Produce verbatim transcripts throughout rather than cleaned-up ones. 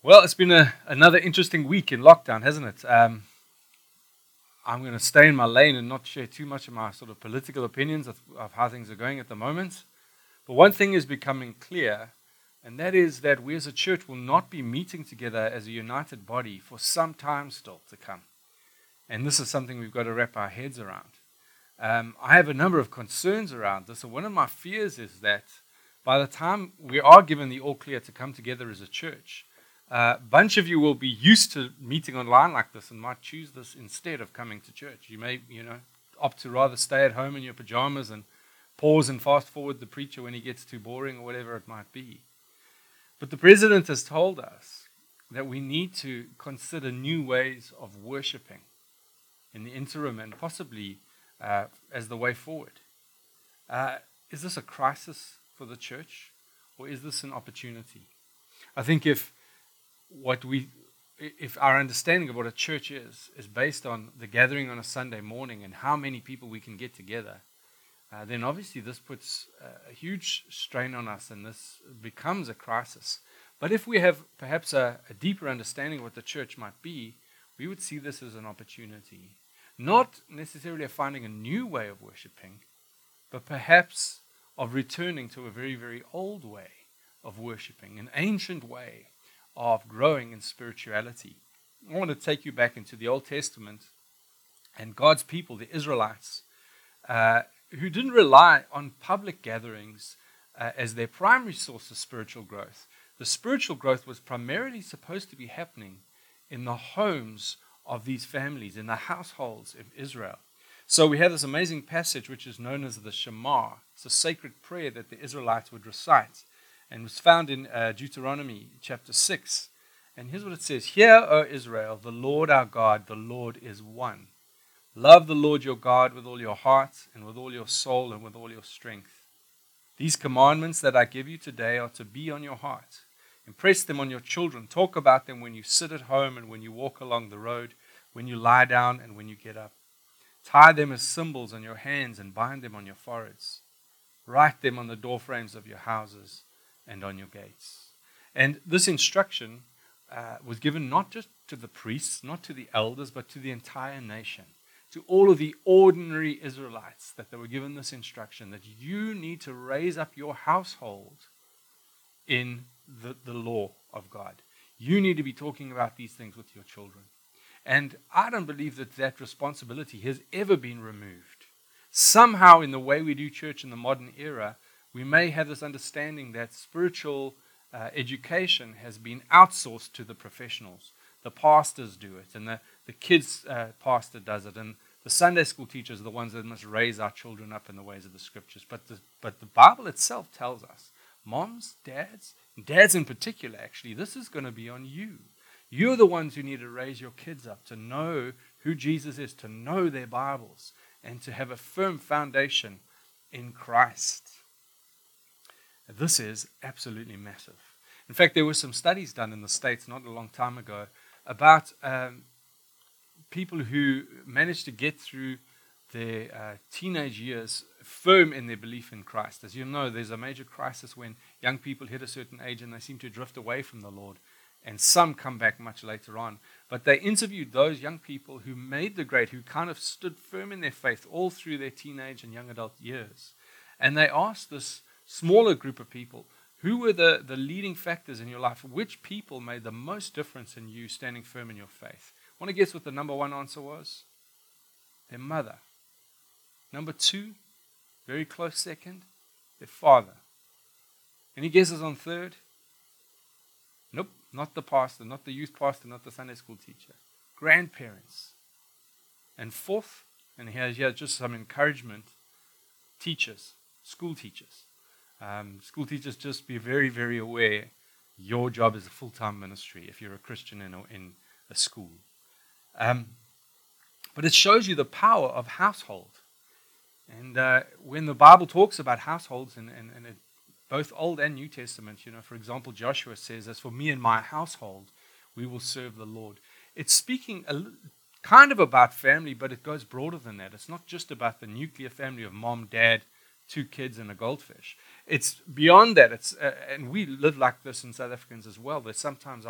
Well, it's been a, another interesting week in lockdown, hasn't it? Um, I'm going to stay in my lane and not share too much of my sort of political opinions of, of how things are going at the moment. But one thing is becoming clear, and that is that we as a church will not be meeting together as a united body for some time still to come. And this is something we've got to wrap our heads around. Um, I have a number of concerns around this, and one of my fears is that by the time we are given the all clear to come together as a church, a bunch of you will be used to meeting online like this and might choose this instead of coming to church. You may, you know, opt to rather stay at home in your pajamas and pause and fast forward the preacher when he gets too boring or whatever it might be. But the president has told us that we need to consider new ways of worshiping in the interim and possibly uh, as the way forward. Uh, is this a crisis for the church, or is this an opportunity? I think if what we, if our understanding of what a church is, is based on the gathering on a Sunday morning and how many people we can get together, uh, then obviously this puts a huge strain on us and this becomes a crisis. But if we have perhaps a, a deeper understanding of what the church might be, we would see this as an opportunity. Not necessarily of finding a new way of worshiping, but perhaps of returning to a very, very old way of worshiping, an ancient way of growing in spirituality. I want to take you back into the Old Testament and God's people, the Israelites, uh, who didn't rely on public gatherings uh, as their primary source of spiritual growth. The spiritual growth was primarily supposed to be happening in the homes of these families, in the households of Israel. So we have this amazing passage which is known as the Shema. It's a sacred prayer that the Israelites would recite, and was found in uh, Deuteronomy chapter six. And here's what it says: Hear, O Israel, the Lord our God, the Lord is one. Love the Lord your God with all your heart and with all your soul and with all your strength. These commandments that I give you today are to be on your heart. Impress them on your children. Talk about them when you sit at home and when you walk along the road, when you lie down and when you get up. Tie them as symbols on your hands and bind them on your foreheads. Write them on the doorframes of your houses and on your gates. And this instruction uh, was given not just to the priests, not to the elders, but to the entire nation, to all of the ordinary Israelites, that they were given this instruction that you need to raise up your household in the, the law of God. You need to be talking about these things with your children. And I don't believe that that responsibility has ever been removed. Somehow in the way we do church in the modern era, we may have this understanding that spiritual uh, education has been outsourced to the professionals. The pastors do it, and the, the kids' uh, pastor does it, and the Sunday school teachers are the ones that must raise our children up in the ways of the scriptures. But the, but the Bible itself tells us, moms, dads, dads in particular actually, this is going to be on you. You're the ones who need to raise your kids up to know who Jesus is, to know their Bibles, and to have a firm foundation in Christ. This is absolutely massive. In fact, there were some studies done in the States not a long time ago about um, people who managed to get through their uh, teenage years firm in their belief in Christ. As you know, there's a major crisis when young people hit a certain age and they seem to drift away from the Lord. And some come back much later on. But they interviewed those young people who made the grade, who kind of stood firm in their faith all through their teenage and young adult years. And they asked this smaller group of people, who were the, the leading factors in your life? Which people made the most difference in you standing firm in your faith? Want to guess what the number one answer was? Their mother. Number two, very close second, their father. Any guesses on third? Nope, not the pastor, not the youth pastor, not the Sunday school teacher. Grandparents. And fourth, and here's here just some encouragement, teachers, school teachers. Um, school teachers, just be very, very aware your job is a full-time ministry if you're a Christian in a, in a school. Um, but it shows you the power of household. And uh, when the Bible talks about households, and, and, and it, both Old and New Testament, you know, for example, Joshua says, as for me and my household, we will serve the Lord. It's speaking a, kind of about family, but it goes broader than that. It's not just about the nuclear family of mom, dad, two kids, and a goldfish. It's beyond that. It's uh, and we live like this in South Africans as well, that sometimes our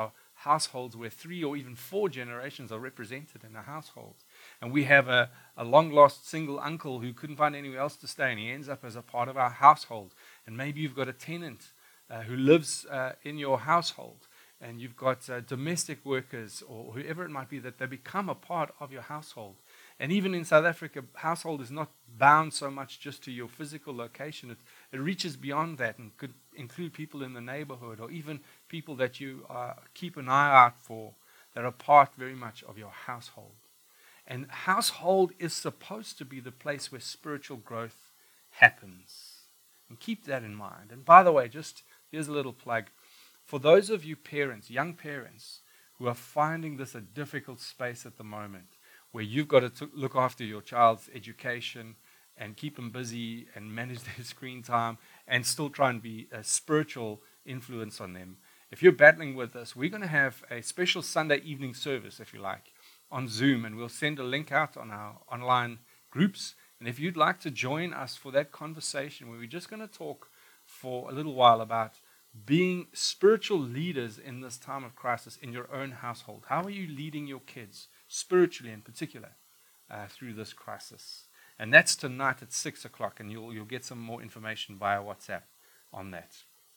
households where three or even four generations are represented in a household. And we have a, a long-lost single uncle who couldn't find anywhere else to stay, and he ends up as a part of our household. And maybe you've got a tenant uh, who lives uh, in your household, and you've got uh, domestic workers or whoever it might be, that they become a part of your household. And even in South Africa, household is not bound so much just to your physical location. It, it reaches beyond that and could include people in the neighborhood or even people that you uh, keep an eye out for that are part very much of your household. And household is supposed to be the place where spiritual growth happens. And keep that in mind. And by the way, just here's a little plug. For those of you parents, young parents, who are finding this a difficult space at the moment, where you've got to t- look after your child's education and keep them busy and manage their screen time and still try and be a spiritual influence on them. If you're battling with this, we're going to have a special Sunday evening service, if you like, on Zoom, and we'll send a link out on our online groups. And if you'd like to join us for that conversation, where we're just going to talk for a little while about being spiritual leaders in this time of crisis in your own household. How are you leading your kids, spiritually in particular, uh, through this crisis? And that's tonight at six o'clock, and you'll you'll get some more information via WhatsApp on that.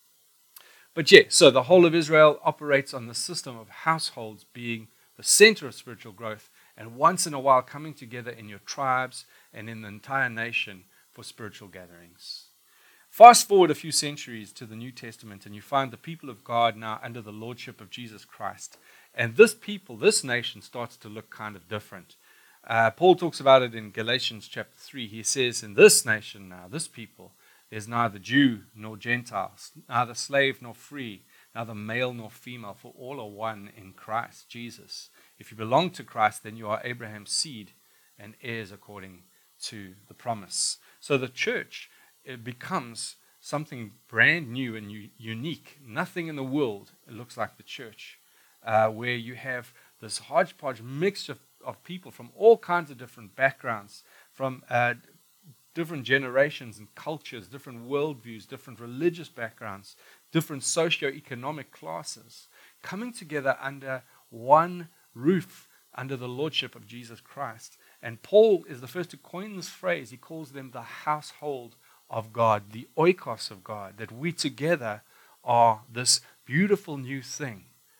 But yeah, so the whole of Israel operates on the system of households being the center of spiritual growth, and once in a while coming together in your tribes and in the entire nation for spiritual gatherings. Fast forward a few centuries to the New Testament, and you find the people of God now under the lordship of Jesus Christ. And this people, this nation, starts to look kind of different. Uh, Paul talks about it in Galatians chapter three. He says, in this nation now, this people, there's neither Jew nor Gentile, neither slave nor free, neither male nor female, for all are one in Christ Jesus. If you belong to Christ, then you are Abraham's seed and heirs according to the promise. So the church, it becomes something brand new and u- unique. Nothing in the world looks like the church, uh, where you have this hodgepodge mixture of, of people from all kinds of different backgrounds, from uh, different generations and cultures, different worldviews, different religious backgrounds, different socioeconomic classes, coming together under one roof, under the lordship of Jesus Christ. And Paul is the first to coin this phrase. He calls them the household of God, the oikos of God, that we together are this beautiful new thing.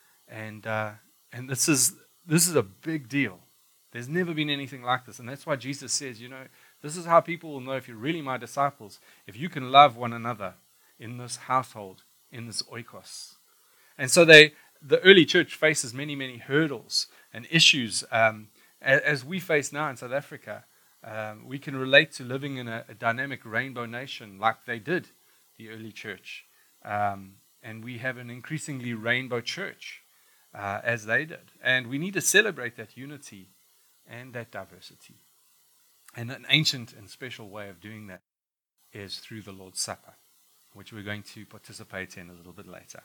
And uh, and this is this is a big deal. There's never been anything like this. And that's why Jesus says, you know, this is how people will know if you're really my disciples, if you can love one another in this household, in this oikos. And so they, the early church faces many, many hurdles and issues um, as we face now in South Africa. Um, we can relate to living in a, a dynamic rainbow nation like they did, the early church. Um, and we have an increasingly rainbow church uh, as they did. And we need to celebrate that unity and that diversity. And an ancient and special way of doing that is through the Lord's Supper, which we're going to participate in a little bit later.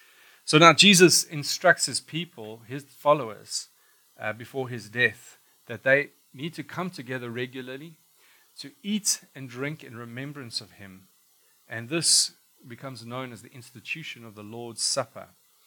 So now Jesus instructs his people, his followers, uh, before his death, that they need to come together regularly to eat and drink in remembrance of him. And this becomes known as the institution of the Lord's Supper.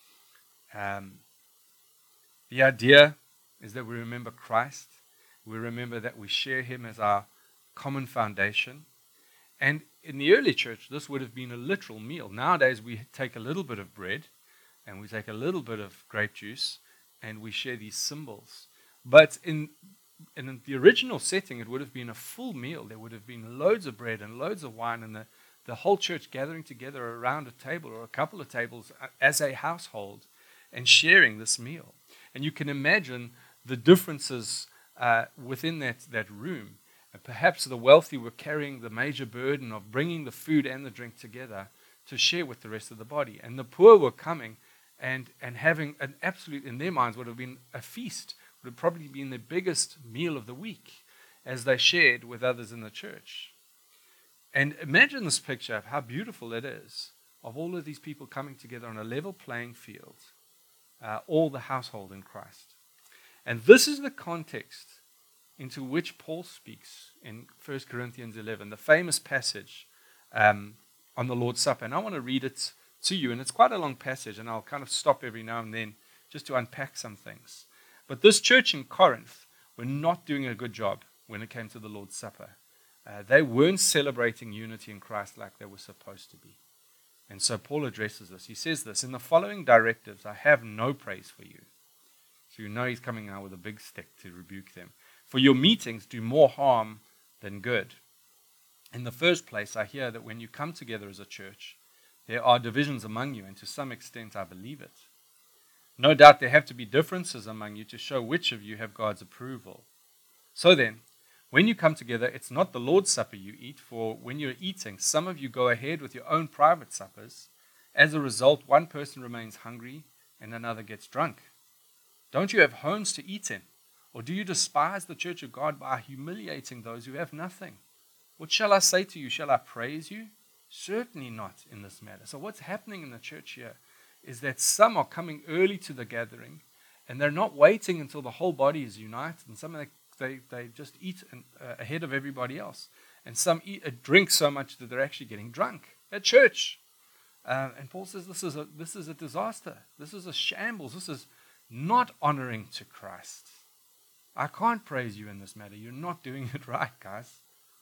Um, the idea is that we remember Christ. We remember that we share him as our common foundation. And in the early church, this would have been a literal meal. Nowadays, we take a little bit of bread and we take a little bit of grape juice and we share these symbols. But in in the original setting, it would have been a full meal. There would have been loads of bread and loads of wine, and the, the whole church gathering together around a table or a couple of tables as a household and sharing this meal. And you can imagine the differences uh, within that, that room. And perhaps the wealthy were carrying the major burden of bringing the food and the drink together to share with the rest of the body. And the poor were coming and, and having an absolute, in their minds, would have been a feast. Would have probably been the biggest meal of the week as they shared with others in the church. And imagine this picture of how beautiful it is, of all of these people coming together on a level playing field, uh, all the household in Christ. And this is the context into which Paul speaks in First Corinthians eleven, the famous passage um, on the Lord's Supper. And I want to read it to you, and it's quite a long passage, and I'll kind of stop every now and then just to unpack some things. But this church in Corinth were not doing a good job when it came to the Lord's Supper. Uh, they weren't celebrating unity in Christ like they were supposed to be. And so Paul addresses this. He says this, in the following directives, I have no praise for you. So you know he's coming out with a big stick to rebuke them. For your meetings do more harm than good. In the first place, I hear that when you come together as a church, there are divisions among you, and to some extent I believe it. No doubt there have to be differences among you to show which of you have God's approval. So then, when you come together, it's not the Lord's Supper you eat, for when you're eating, some of you go ahead with your own private suppers. As a result, one person remains hungry and another gets drunk. Don't you have homes to eat in? Or do you despise the church of God by humiliating those who have nothing? What shall I say to you? Shall I praise you? Certainly not in this matter. So what's happening in the church here is that some are coming early to the gathering, and they're not waiting until the whole body is united. And some of they, they, they just eat and, uh, ahead of everybody else. And some eat, uh, drink so much that they're actually getting drunk at church. Uh, and Paul says this is a this is a disaster. This is a shambles. This is not honoring to Christ. I can't praise you in this matter. You're not doing it right, guys.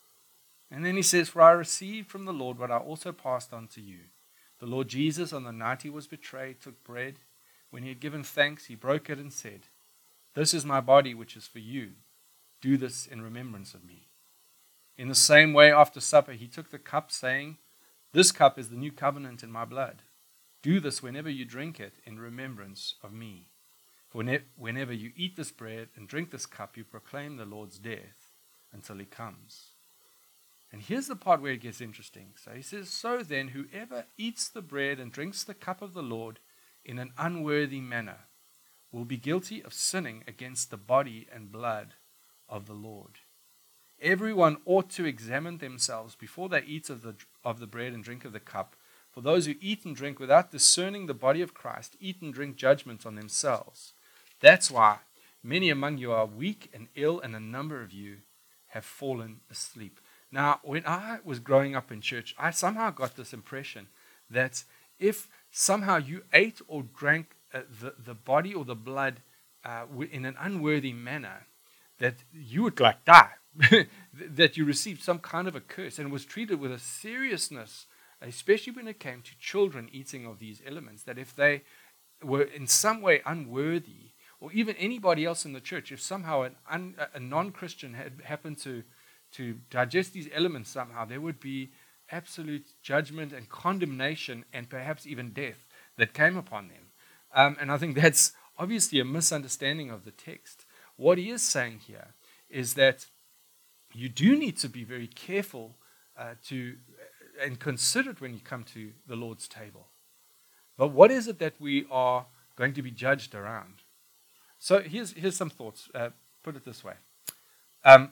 And then he says, for I received from the Lord what I also passed on to you. The Lord Jesus, on the night he was betrayed, took bread. When he had given thanks, he broke it and said, this is my body, which is for you. Do this in remembrance of me. In the same way, after supper, he took the cup, saying, this cup is the new covenant in my blood. Do this whenever you drink it in remembrance of me. For whenever you eat this bread and drink this cup, you proclaim the Lord's death until he comes. And here's the part where it gets interesting. So he says, so then, whoever eats the bread and drinks the cup of the Lord in an unworthy manner will be guilty of sinning against the body and blood of the Lord. Everyone ought to examine themselves before they eat of the, of the bread and drink of the cup. For those who eat and drink without discerning the body of Christ eat and drink judgment on themselves. That's why many among you are weak and ill, and a number of you have fallen asleep. Now, when I was growing up in church, I somehow got this impression that if somehow you ate or drank uh, the, the body or the blood uh, in an unworthy manner, that you would like die, that you received some kind of a curse, and was treated with a seriousness, especially when it came to children eating of these elements, that if they were in some way unworthy, or even anybody else in the church, if somehow an un, a non-Christian had happened to to digest these elements somehow, there would be absolute judgment and condemnation and perhaps even death that came upon them. Um, and I think that's obviously a misunderstanding of the text. What he is saying here is that you do need to be very careful uh, to and considerate when you come to the Lord's table. But what is it that we are going to be judged around? So here's, here's some thoughts. Uh, put it this way. Um,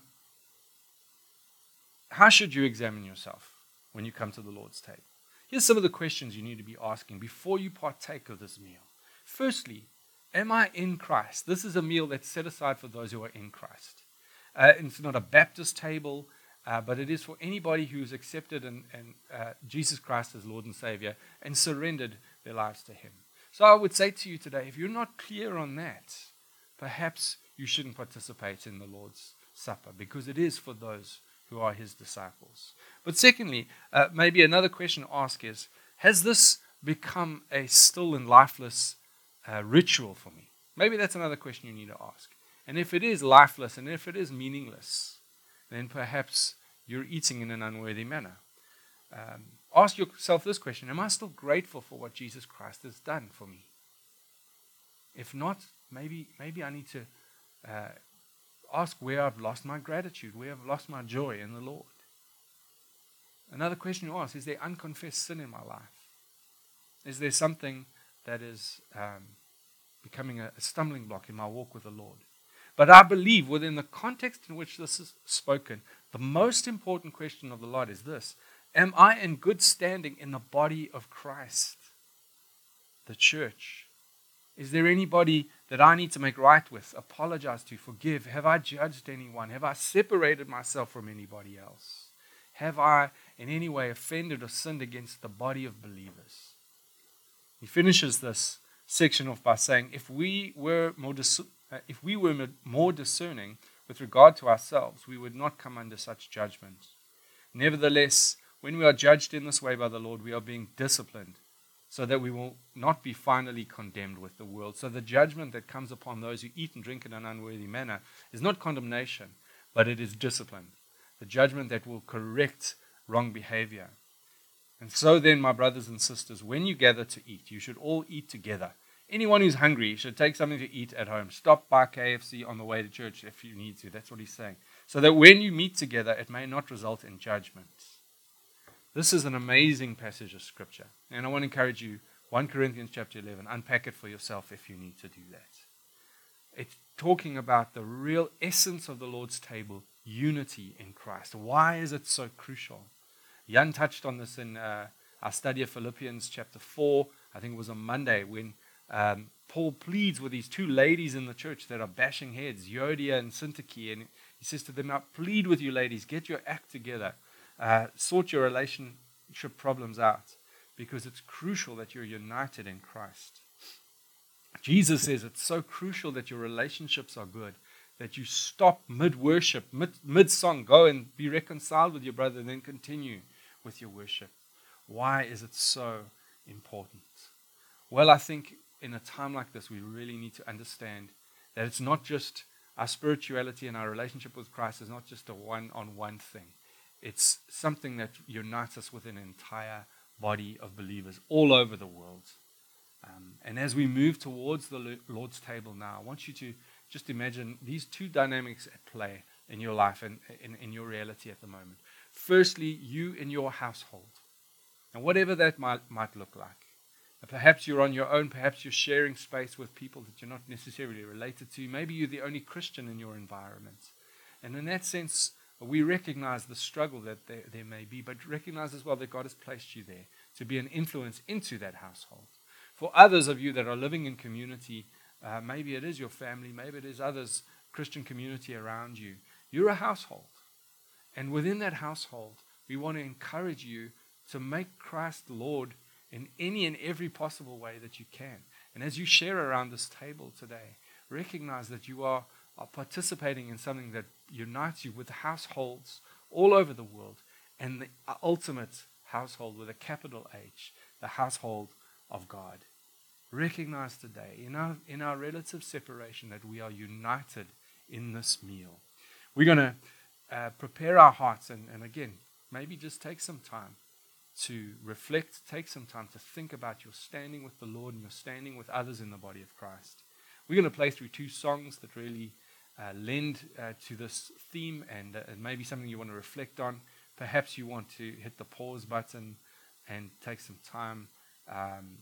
How should you examine yourself when you come to the Lord's table? Here's some of the questions you need to be asking before you partake of this meal. Firstly, am I in Christ? This is a meal that's set aside for those who are in Christ. Uh, it's not a Baptist table, uh, but it is for anybody who's accepted and, and, uh, Jesus Christ as Lord and Savior and surrendered their lives to him. So I would say to you today, if you're not clear on that, perhaps you shouldn't participate in the Lord's Supper, because it is for those who are his disciples. But secondly, uh, maybe another question to ask is, has this become a still and lifeless uh, ritual for me? Maybe that's another question you need to ask. And if it is lifeless and if it is meaningless, then perhaps you're eating in an unworthy manner. Um, ask yourself this question, am I still grateful for what Jesus Christ has done for me? If not, maybe, maybe I need to uh, ask where I've lost my gratitude, where I've lost my joy in the Lord. Another question to ask, is there unconfessed sin in my life? Is there something that is um, becoming a, a stumbling block in my walk with the Lord? But I believe within the context in which this is spoken, the most important question of the lot is this: am I in good standing in the body of Christ, the church? Is there anybody that I need to make right with, apologize to, forgive? Have I judged anyone? Have I separated myself from anybody else? Have I in any way offended or sinned against the body of believers? He finishes this section off by saying, if we were more dis- uh, if we were more discerning with regard to ourselves, we would not come under such judgment. Nevertheless, when we are judged in this way by the Lord, we are being disciplined so that we will not be finally condemned with the world. So the judgment that comes upon those who eat and drink in an unworthy manner is not condemnation, but it is discipline. The judgment that will correct wrong behavior. And so then, my brothers and sisters, when you gather to eat, you should all eat together. Anyone who's hungry should take something to eat at home. Stop by K F C on the way to church if you need to. That's what he's saying. So that when you meet together, it may not result in judgment. This is an amazing passage of Scripture. And I want to encourage you, First Corinthians chapter eleven, unpack it for yourself if you need to do that. It's talking about the real essence of the Lord's table, unity in Christ. Why is it so crucial? Jan touched on this in uh, our study of Philippians chapter four. I think it was on Monday when um, Paul pleads with these two ladies in the church that are bashing heads, Euodia and Syntyche, and he says to them, I plead with you ladies, get your act together. Uh, sort your relationship problems out, because it's crucial that you're united in Christ. Jesus says it's so crucial that your relationships are good, that you stop mid-worship, mid, mid-song, go and be reconciled with your brother, and then continue with your worship. Why is it so important? Well, I think in a time like this, we really need to understand that it's not just our spirituality and our relationship with Christ is not just a one-on-one thing. It's something that unites us with an entire body of believers all over the world. Um, and as we move towards the Lord's table now, I want you to just imagine these two dynamics at play in your life and in, in your reality at the moment. Firstly, you in your household. And whatever that might, might look like. Perhaps you're on your own. Perhaps you're sharing space with people that you're not necessarily related to. Maybe you're the only Christian in your environment. And in that sense, we recognize the struggle that there, there may be, but recognize as well that God has placed you there to be an influence into that household. For others of you that are living in community, uh, maybe it is your family, maybe it is others, Christian community around you. You're a household. And within that household, we want to encourage you to make Christ Lord in any and every possible way that you can. And as you share around this table today, recognize that you are, are participating in something that unites you with households all over the world, and the ultimate household with a capital H, the household of God. Recognize today in our in our relative separation that we are united in this meal. We're going to uh, prepare our hearts and, and again, maybe just take some time to reflect, take some time to think about your standing with the Lord and your standing with others in the body of Christ. We're going to play through two songs that really uh, lend uh, to this theme, and uh, maybe something you want to reflect on. Perhaps you want to hit the pause button and take some time um,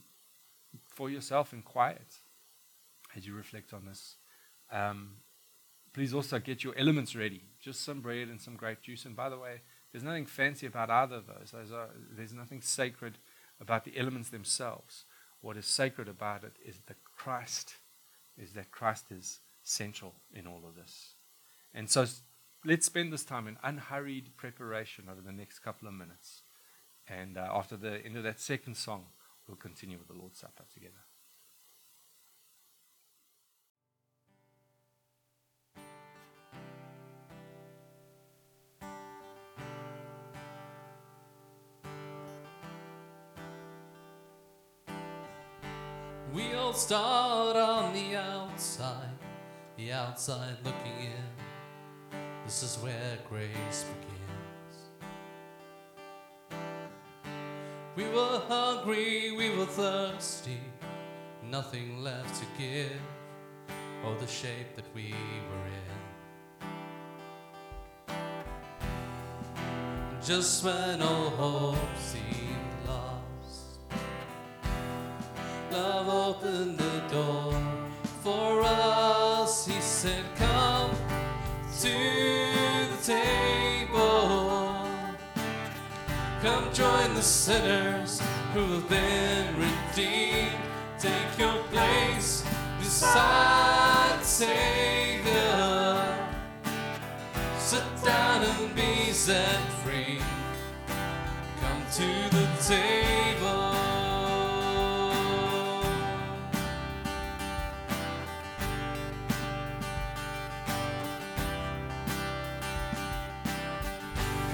for yourself in quiet as you reflect on this. Um, please also get your elements ready. Just some bread and some grape juice. And by the way, there's nothing fancy about either of those. Those are, there's nothing sacred about the elements themselves. What is sacred about it is that Christ, is that Christ is central in all of this. And so let's spend this time in unhurried preparation over the next couple of minutes. And uh, after the end of that second song, we'll continue with the Lord's Supper together. We all start on the outside, the outside looking in. This is where grace begins. We were hungry, we were thirsty, nothing left to give, or the shape that we were in. Just when all hope seemed lost, love opened the door for us. He said, come to the table. Come join the sinners who have been redeemed. Take your place beside the Savior. Sit down and be set free. Come to the table.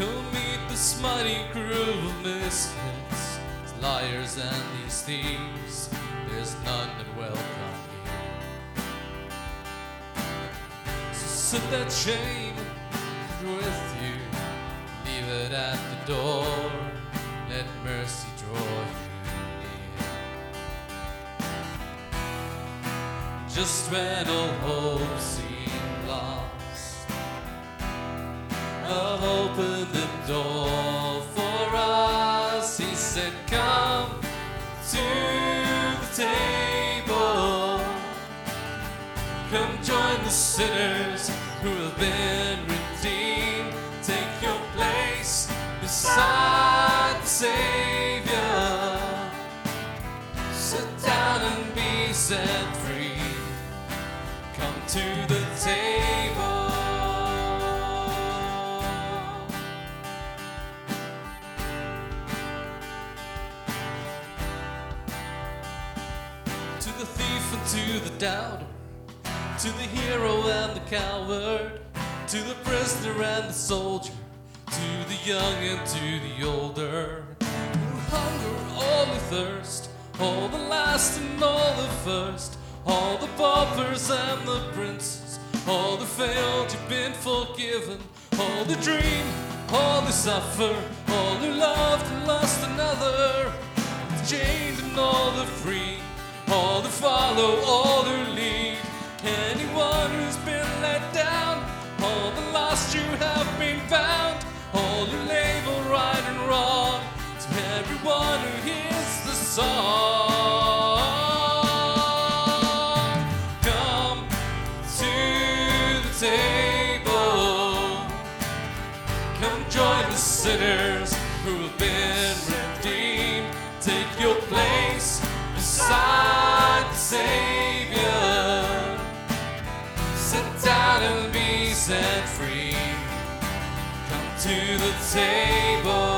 Come meet this mighty crew of misfits, these liars and these thieves. There's none that welcome here. So set that chain with you, leave it at the door. Let mercy draw you near. Just when all hope seemed lost, love opened the door for us. He said, come to the table. Come join the sinners who have been redeemed. Take your place beside the Savior. Sit down and be set free. Come to the table. To the thief and to the doubter, to the hero and the coward, to the prisoner and the soldier, to the young and to the older, who hunger, all who thirst, all the last and all the first, all the paupers and the princes, all the failed, you've been forgiven, all the dream, all who suffer, all who loved and lost another, the chained and all the free, all who follow, all who lead, anyone who's been let down, all the lost you have been found, all who label right and wrong, to everyone who hears the song. Come to the table. Come join the sinners who have been redeemed. Take your place beside the Savior. Sit down and be set free. Come to the table.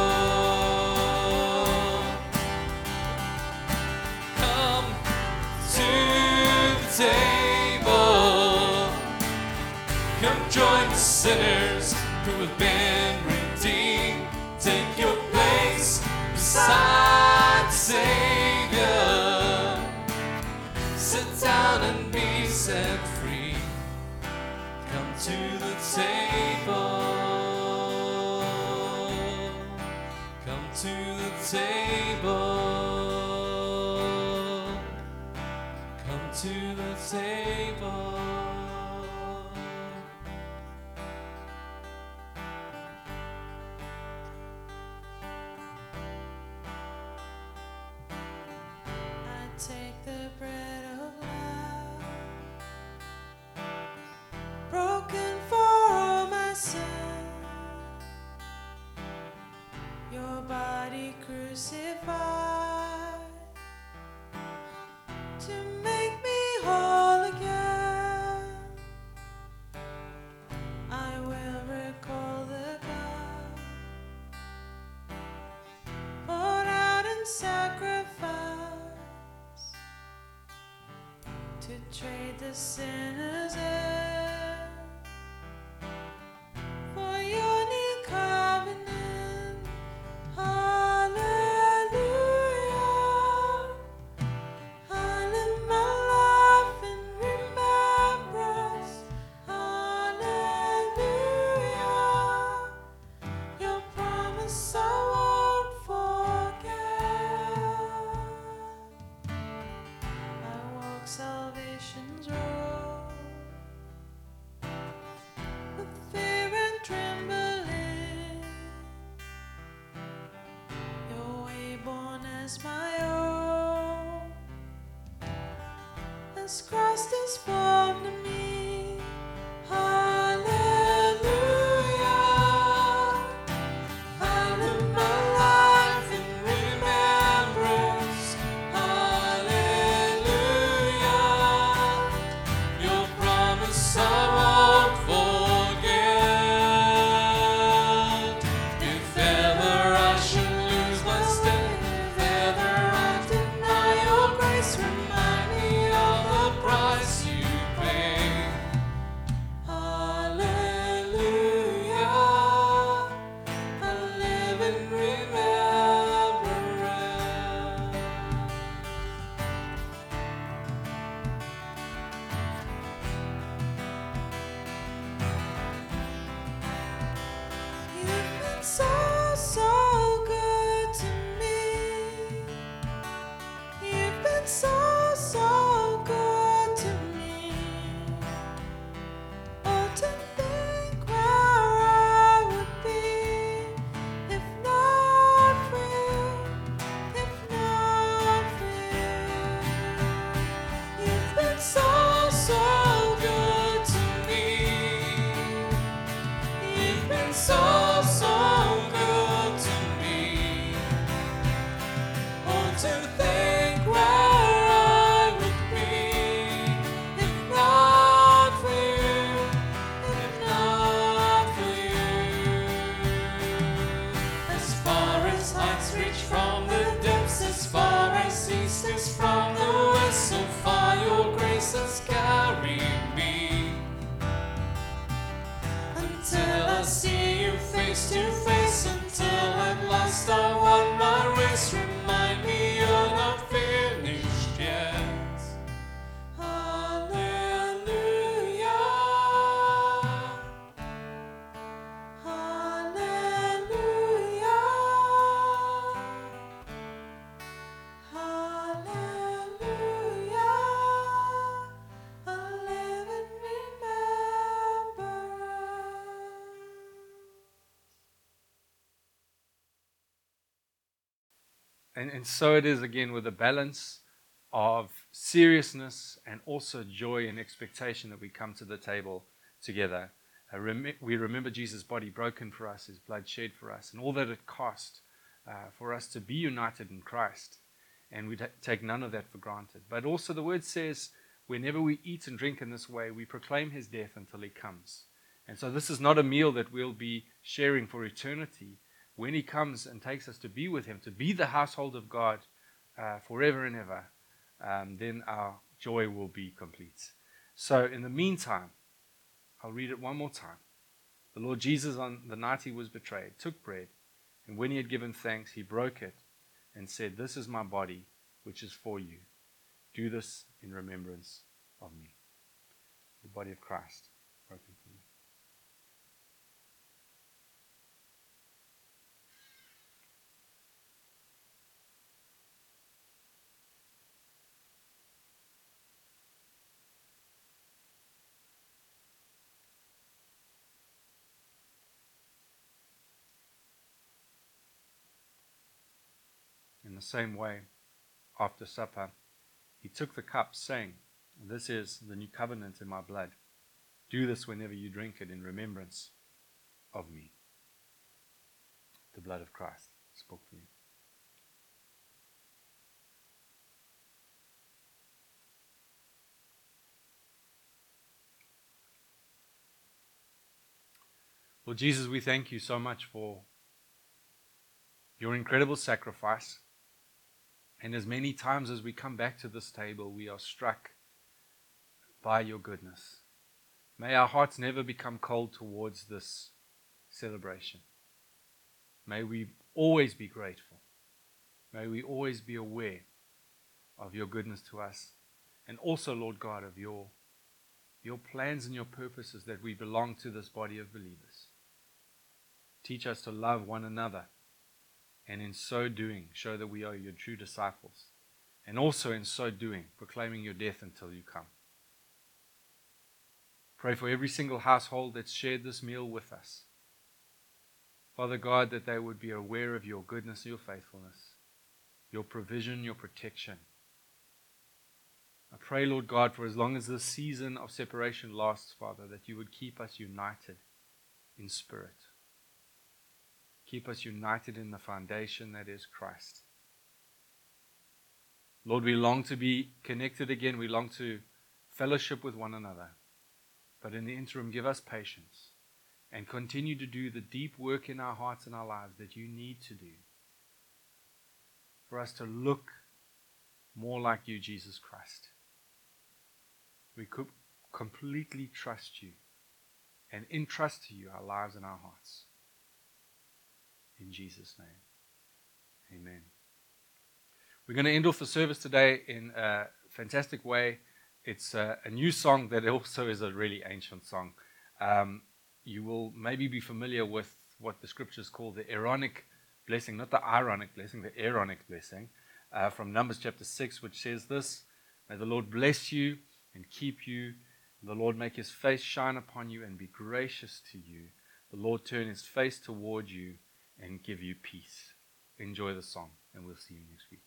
Come to the table. Come join the sinners who have been redeemed. Take your place beside the Savior. Sit down and be set free. Come to the table. Come to the table. Come to the table. I take the bread of love, broken for all my sin, your body crucified to make me whole again. I will recall the God poured out in sacrifice to trade the sinners in for your new covenant. Hallelujah. I live my life in remembrance. Hallelujah. Your promise I won't forget. I walk salvation's road with fear and trembling. Your way born as my own, as Christ is formed in me. Hallelujah. I live my life in remembrance. Hallelujah. Your promise I won't forget. If ever I should lose my step, If ever I deny your grace, remind me of the price you paid. And, and so it is again with a balance of seriousness and also joy and expectation that we come to the table together. Uh, rem- we remember Jesus' body broken for us, his blood shed for us, and all that it cost uh, for us to be united in Christ. And we t- take none of that for granted. But also the word says, whenever we eat and drink in this way, we proclaim his death until he comes. And so this is not a meal that we'll be sharing for eternity. When he comes and takes us to be with him, to be the household of God uh, forever and ever, um, then our joy will be complete. So in the meantime, I'll read it one more time. The Lord Jesus, on the night he was betrayed, took bread, and when he had given thanks, he broke it and said, "This is my body, which is for you. Do this in remembrance of me." The body of Christ broken for you. In the same way, after supper, he took the cup, saying, "This is the new covenant in my blood. Do this whenever you drink it in remembrance of me." The blood of Christ spoke for you. Lord Jesus, we thank you so much for your incredible sacrifice. And as many times as we come back to this table, we are struck by your goodness. May our hearts never become cold towards this celebration. May we always be grateful. May we always be aware of your goodness to us. And also, Lord God, of your, your plans and your purposes that we belong to this body of believers. Teach us to love one another. And in so doing, show that we are your true disciples. And also in so doing, proclaiming your death until you come. Pray for every single household that's shared this meal with us. Father God, that they would be aware of your goodness and your faithfulness, your provision, your protection. I pray, Lord God, for as long as this season of separation lasts, Father, that you would keep us united in spirit. Keep us united in the foundation that is Christ. Lord, we long to be connected again. We long to fellowship with one another. But in the interim, give us patience and continue to do the deep work in our hearts and our lives that you need to do for us to look more like you, Jesus Christ. We could completely trust you and entrust to you our lives and our hearts. In Jesus' name, amen. We're going to end off the service today in a fantastic way. It's a, a new song that also is a really ancient song. Um, you will maybe be familiar with what the scriptures call the Aaronic blessing, not the ironic blessing, the Aaronic blessing, uh, from Numbers chapter six, which says this: "May the Lord bless you and keep you. The Lord make his face shine upon you and be gracious to you. The Lord turn his face toward you and give you peace." Enjoy the song, and we'll see you next week.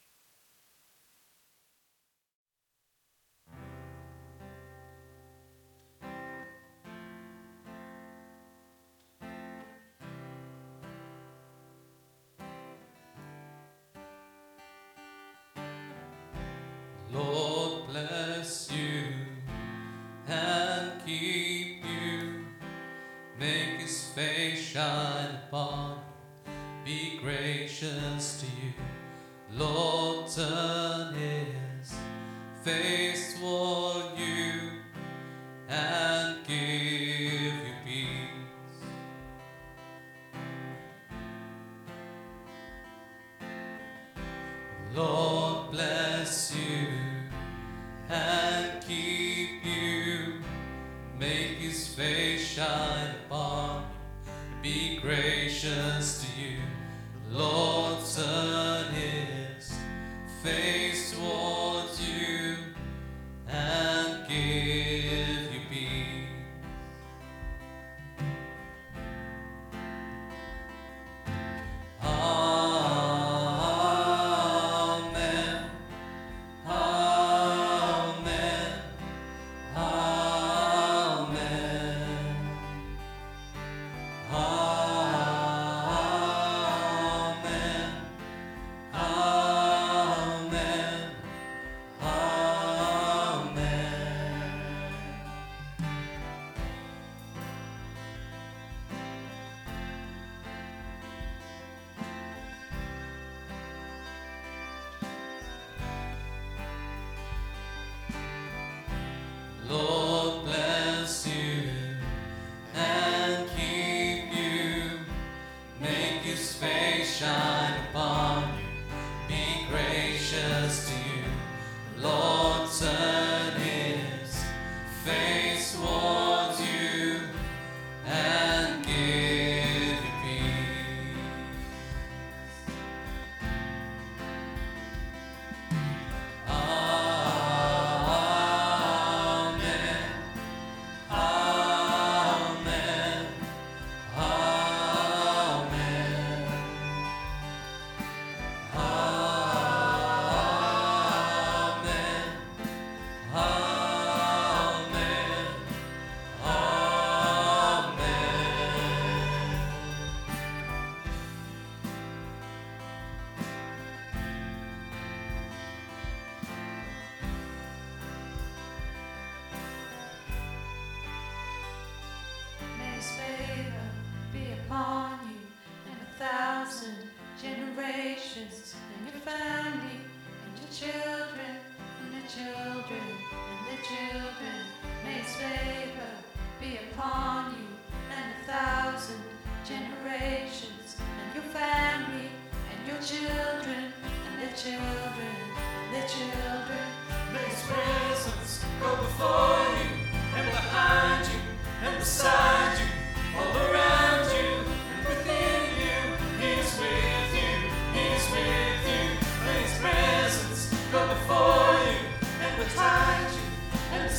Lord bless you and keep you. Make his face shine upon you. Be gracious to you. Lord turn his face toward you and give you peace. Lord bless you and keep you. Make his face shine upon you. Be gracious to you. Lord turn his face towards you and give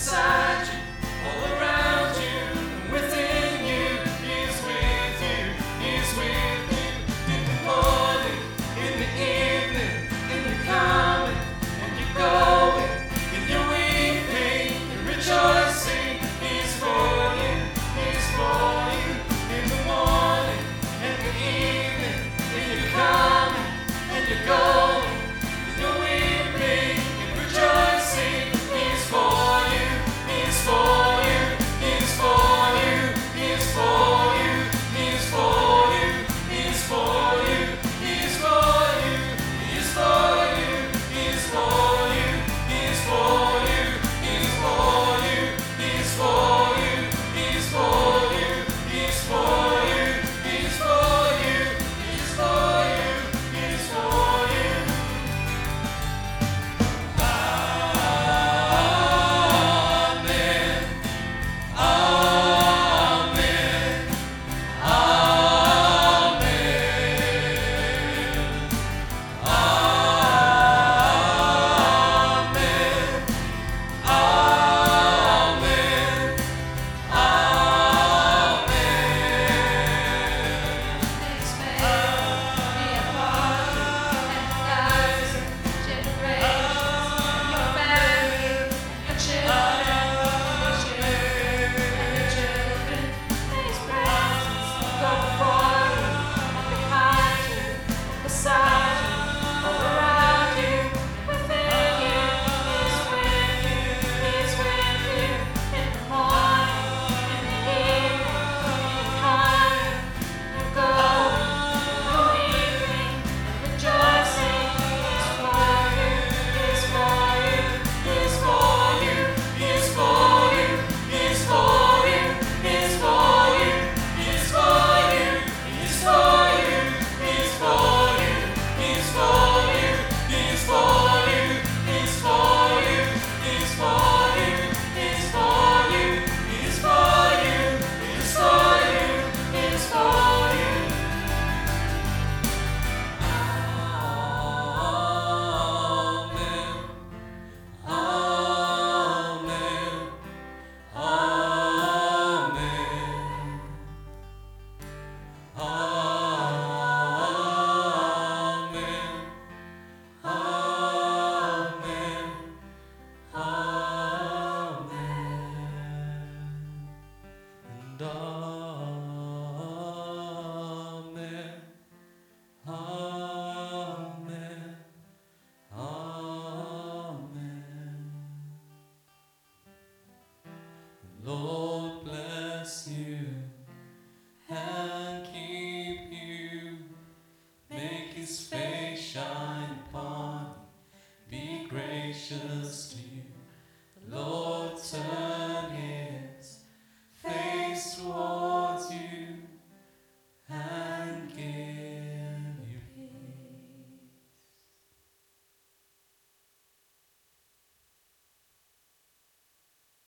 beside you, all around you, and within you. He's with you, He's with you. In the morning, in the evening, in the coming, and you're going, in your weeping, and rejoicing. He's for you, He's for you. In the morning, and the evening, in your coming, and you're going, in your weeping, and rejoicing. He's for you, He's for you, He's for you, He's for you, He's for you, He's for you, He's for you, He's for you, He's for you, He's for you, He's for you, He's for you, He's for you, He's for you, He's for you, He's for you, He's for you. Amen. Amen. Amen. Amen. Amen. His faith be upon you and thousands, generations, and your family, and your children, and your children, and your children. May His presence go before you and behind you, and beside you, all around you, within you. He's with you, He's with you, in the morning, in the evening, in the coming, and going, and weeping, and rejoicing. He's for you, He's for you, He's for you, He's for you, He's for you, He's for you, He's for you, He's for you, He's for you, He's for you, He's for you, He's for you, He's for you, He's for you, He's for you, He's for you, He's for you. Amen. Amen. Amen. Amen. Amen. And amen. Amen. Amen. Lord bless you and keep you. Make His face shine upon you. Be gracious